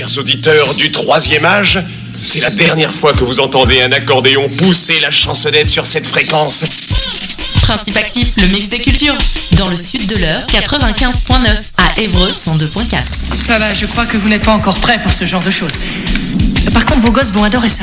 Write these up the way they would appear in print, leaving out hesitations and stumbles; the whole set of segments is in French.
chers auditeurs du troisième âge, c'est la dernière fois que vous entendez un accordéon pousser la chansonnette sur cette fréquence. Principe actif, le mix des cultures. Dans le sud de l'Eure, 95.9. À Évreux, 102.4. Bah, je crois que vous n'êtes pas encore prêt pour ce genre de choses. Par contre, vos gosses vont adorer ça.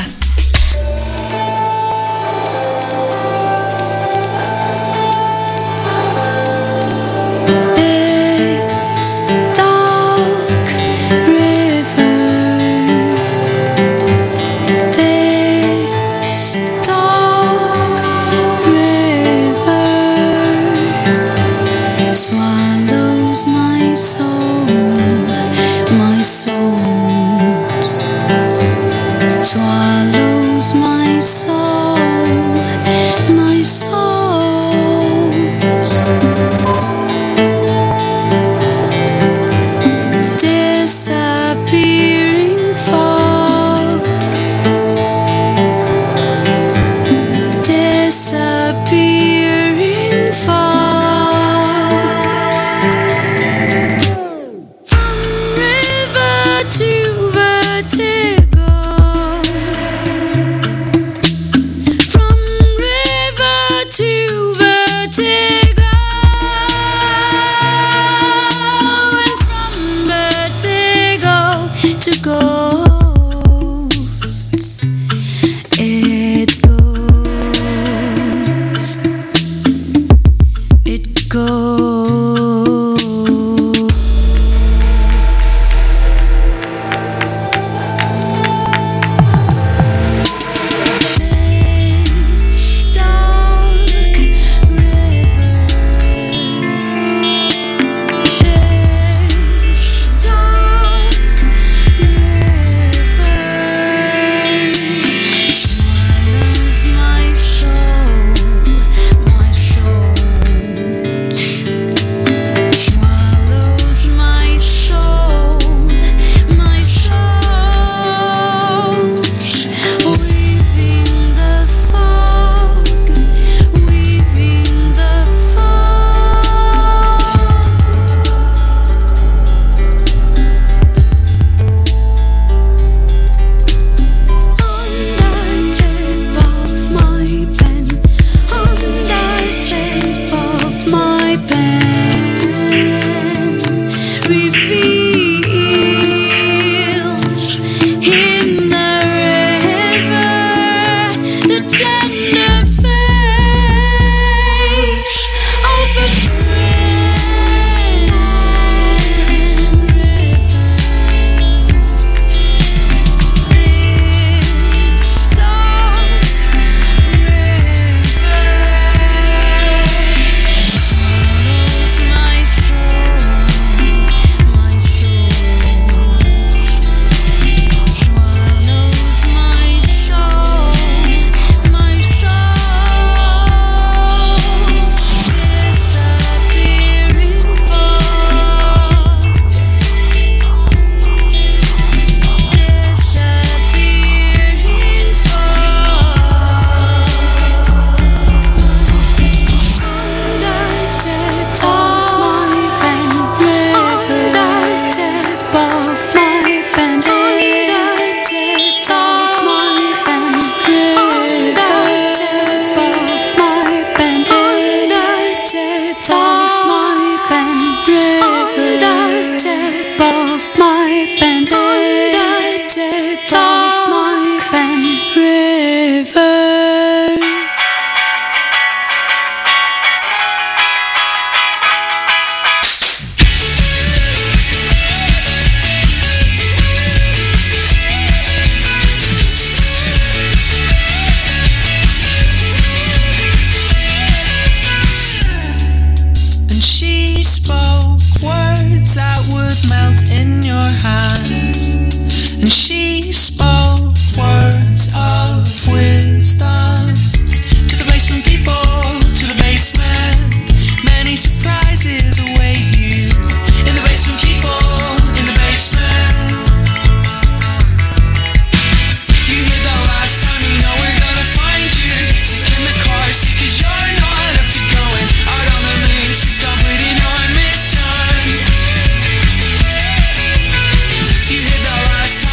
Last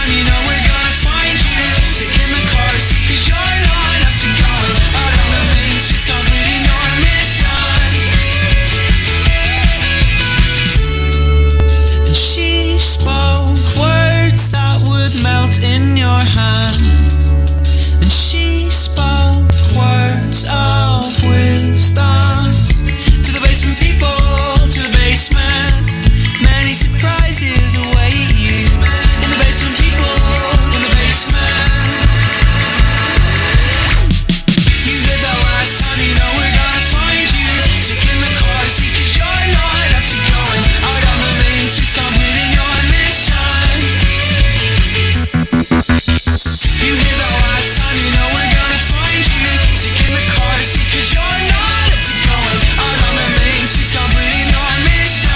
hands, and she spoke words of wisdom to the basement people, to the basement. Many surprises await you in the basement, people, in the basement. You heard that last time, you know we're gonna find you sick in the car seat, 'cause you're not up to going out on the main streets, completing your mission. You hear that last time, you know we're gonna find you sick in the car seat, 'cause you're not up to going out on the main streets, completing your mission.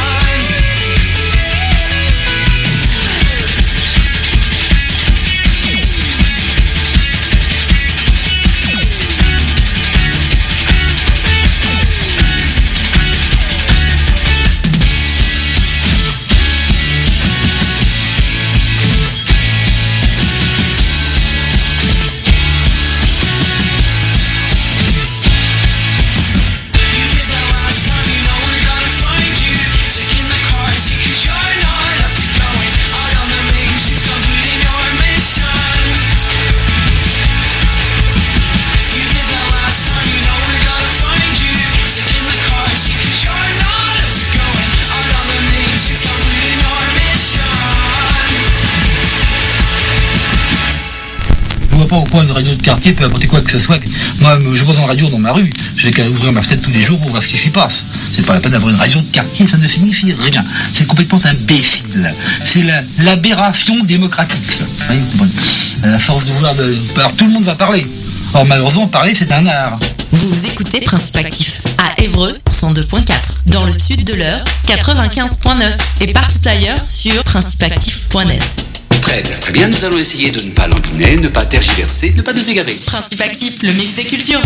Pas au coin une radio de quartier peut apporter quoi que ce soit. Moi, je vois dans la radio dans ma rue, j'ai qu'à ouvrir ma fenêtre tous les jours pour voir ce qui s'y passe. C'est pas la peine d'avoir une radio de quartier, ça ne signifie rien. C'est complètement imbécile. C'est l'aberration démocratique, ça. Oui, bon. À la force de vouloir alors tout le monde va parler. Or malheureusement, parler c'est un art. Vous écoutez Principe Actif à Évreux 102.4, dans le sud de l'Eure 95.9 et partout ailleurs sur principeactif.net. Très bien, nous allons essayer de ne pas l'embiner, ne pas tergiverser, ne pas nous égarer. Principe Actif, le mix des cultures.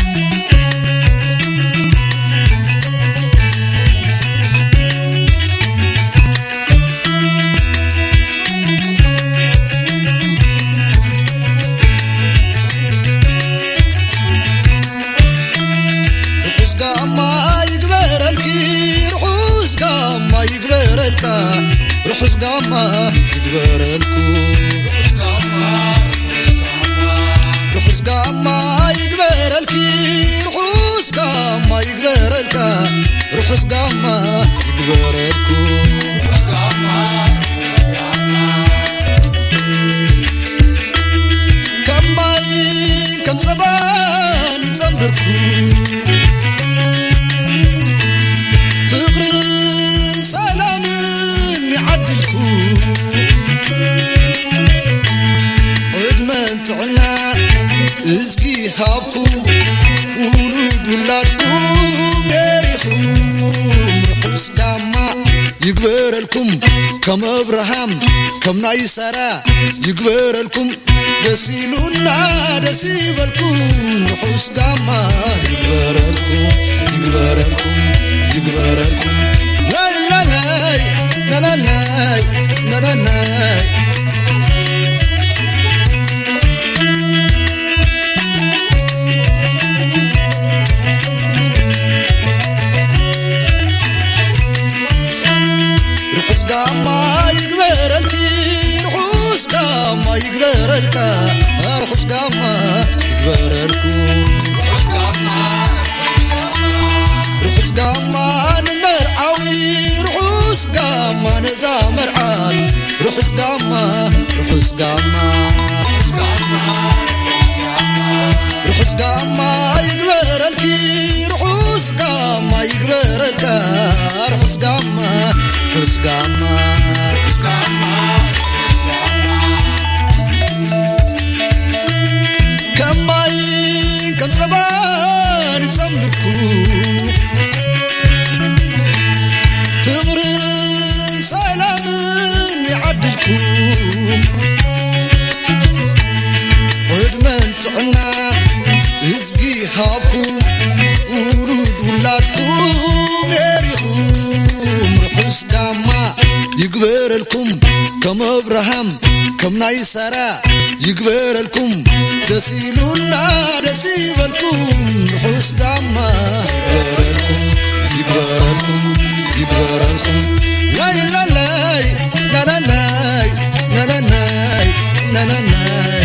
رخص قامة يكبر الكون رخص قامة يكبر الكي رخص قامة يكبر الكا رخص قامة يكبر الكون كم ماي كم زبان يزمبركون ازكي هابكم ولود ولادكم داريخم رخص قاما يكبر لكم كم ابراهام كم نايسرا يكبر لكم دسيلونا دسيب لكم رخص قاما يكبر لكم يكبر لكم يكبر لكم لا لا لا لا لا لا لا لا رخص قاما يكبر الكون رخص قاما نمرعوي رخص قاما نزامر عاد رخص قاما رخص قاما رخص قاما يكبر الكي رخص قاما يكبر الكا رخص قاما رخص قاما رخص قاما كم زمان يسمركم تمر سلام يعدلكم ودمن تعنا ازقي هابكم ورود ولادكم يريخم رخص قاما يكبر لكم كم ابراهام كم نايسرا يكبر لكم دسيلونا دسيب لكم رخص قاما يكبر لكم يكبر لكم يكبر لكم لا لا لا لا لا لا لا لا لا لا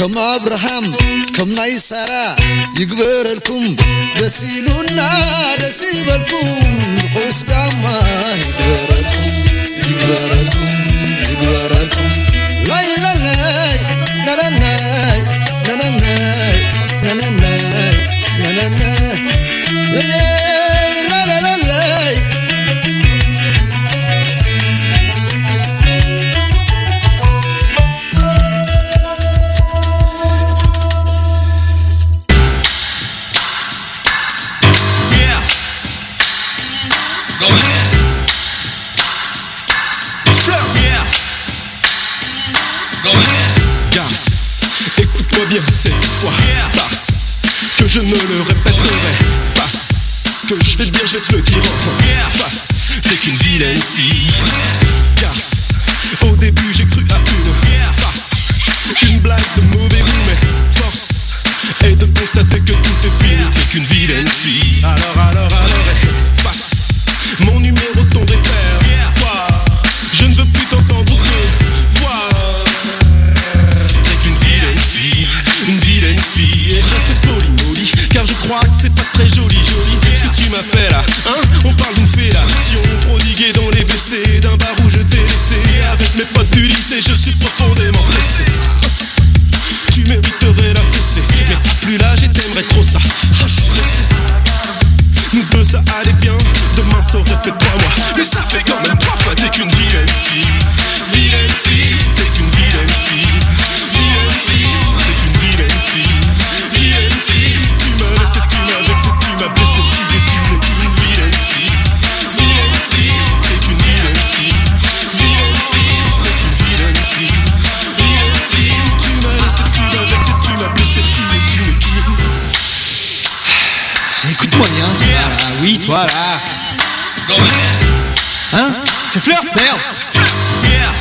ከም አብርሃም ከም ናይ ሳራ ይግበረልኩም ደስ ኢሉና ደስ ይበልኩም ርሑስ ጋማ ይግበረልኩም ይግበረልኩም ይግበረልኩም ላይ ለላይ ለለላይ ለለላይ ለለላይ ለለላይ ለለላይ Go ahead. It's Fleur, yeah. Go ahead. Garce, écoute-moi bien cette fois. Parce que je ne le répéterai. Parce que je vais te dire, je vais te le dire en face. T'es qu'une vilaine fille. Garce, au début j'ai cru à une farce. Une blague de mauvais goût, mais force est de constater que tout est fini. T'es qu'une vilaine fille. Alors, face. Mon numéro, ton repère. Quoi? Je ne veux plus t'entendre te voir. T'es qu'une vilaine fille, une vilaine fille. Et je reste poli, car je crois que c'est pas très joli. Ce que tu m'as fait là, hein? On parle d'une fellation prodiguée dans les WC d'un bar où je t'ai laissé. Avec mes potes du lycée, je suis profondément blessé. Tu mériterais la fessée, mais t'as plus l'âge et t'aimerais trop ça. Je suis vexé. Nous deux ça allait bien, demain ça aurait fait 3 mois. Mais ça fait quand même 3 fois. T'es qu'une vilaine fille, vilaine fille. T'es qu'une vilaine fille, vilaine fille. T'es qu'une vilaine fille, vilaine fille. Tu m'as laissé, tu m'as vexé, tu m'as blessé. Tu n'es qu'une vilaine fille, vilaine fille. T'es qu'une vilaine fille, vilaine fille. T'es qu'une vilaine fille, vilaine fille. Tu m'as laissé, tu m'as vexé, tu m'as blessé. Tu n'es qu'une. Écoute-moi bien. Voilà, oui, toi là. Go ahead. Hein? C'est Fleur, merde. C'est Fleur, yeah.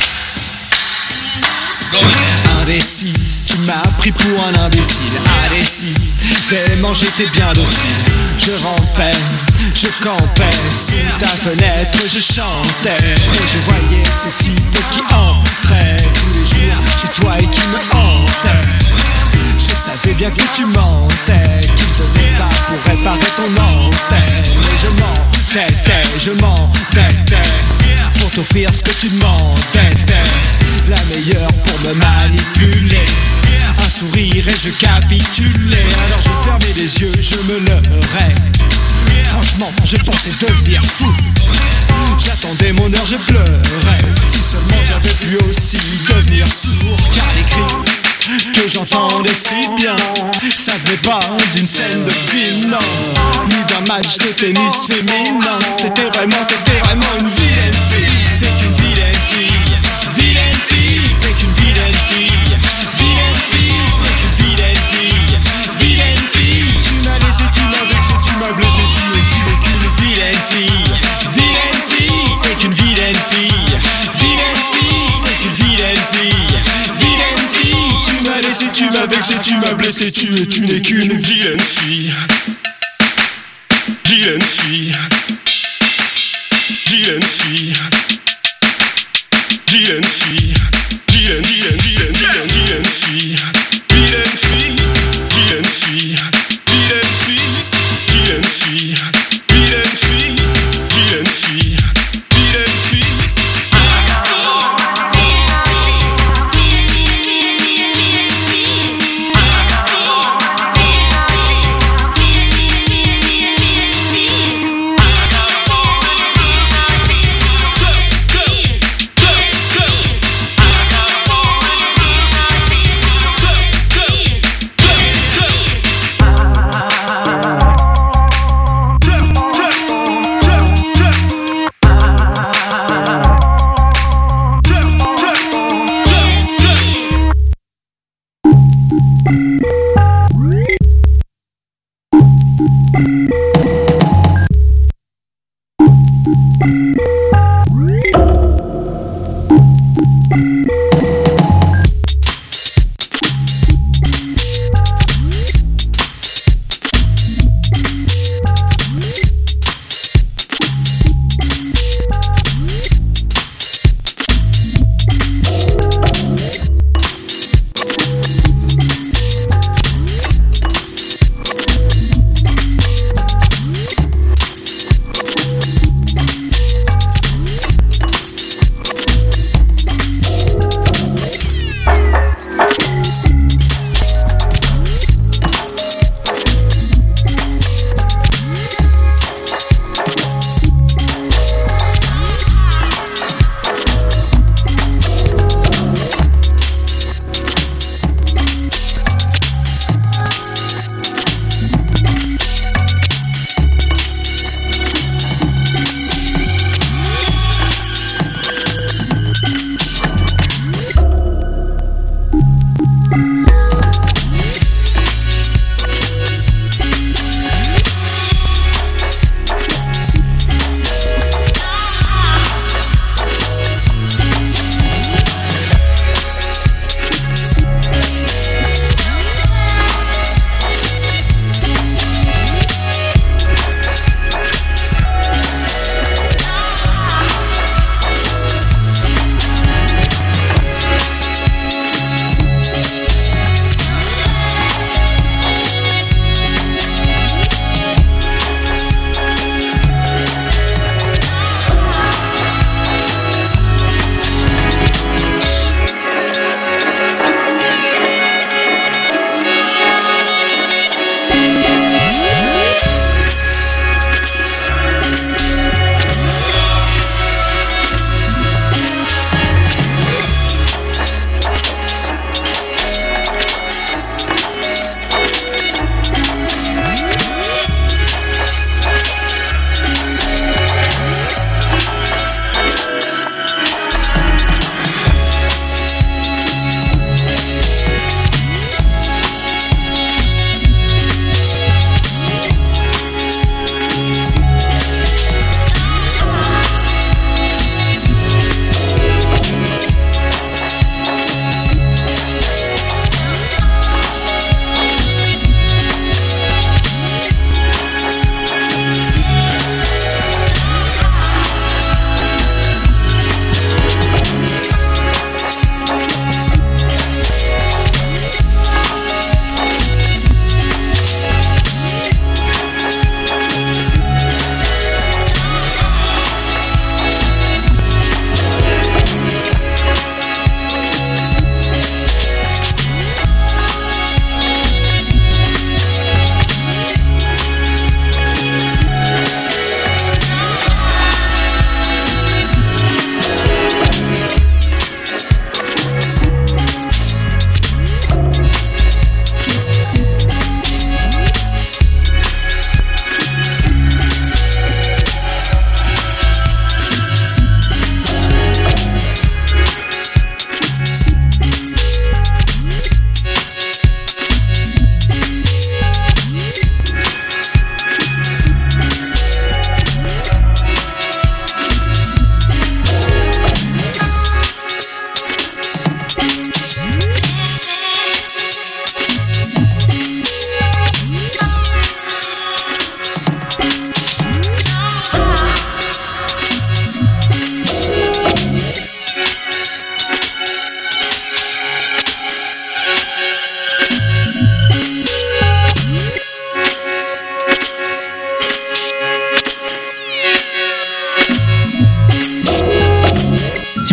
Go ahead. Indécise, tu m'as pris pour un imbécile. Indécis, tellement j'étais bien docile. Je rampais, je campais sous ta fenêtre, je chantais. Et je voyais ces types qui entraient tous les jours chez toi et qui me hantaient. Je savais bien que tu mentais, qu'ils venaient pas pour réparer ton antenne. Mais je m'entêtais pour t'offrir ce que tu demandais. La meilleure pour me manipuler. Un sourire et je capitulais. Alors je fermais les yeux, je me leurrais. Franchement, je pensais devenir fou. J'attendais mon heure, je pleurais. Si seulement j'avais pu aussi devenir sourd. Car les cris que j'entendais si bien, ça venait pas d'une scène de film, non, ni d'un match de tennis féminin. T'étais vraiment une vilaine fille. T'es qu'une vilaine fille, vilaine fille. T'es qu'une vilaine fille, vilaine fille. T'es qu'une vilaine fille, vilaine fille. Tu m'as laissé, tu m'as vexé, tu m'as blessé. Tu n'es qu'une vilaine fille, vilaine fille. T'es qu'une vilaine fille, vilaine fille. T'es qu'une vilaine fille, vilaine fille. Tu m'as laissé, tu m'as vexé, tu m'as blessé. Tu n'es qu'une vilaine fille, vilaine fille, vilaine fille, vilaine fille, vilaine fille, vilaine fille, vilaine fille, vilaine fille, vilaine fille, vilaine fille, vilaine fille, vilaine fille, vilaine fille.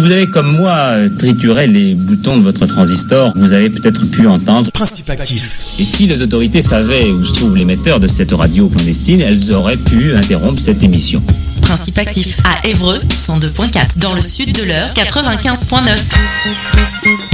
vous avez comme moi trituré les boutons de votre transistor, vous avez peut-être pu entendre Principe Actif. Et si les autorités savaient où se trouve l'émetteur de cette radio clandestine, elles auraient pu interrompre cette émission. Principe Actif à Évreux 102.4, dans le sud de l'Eure 95.9.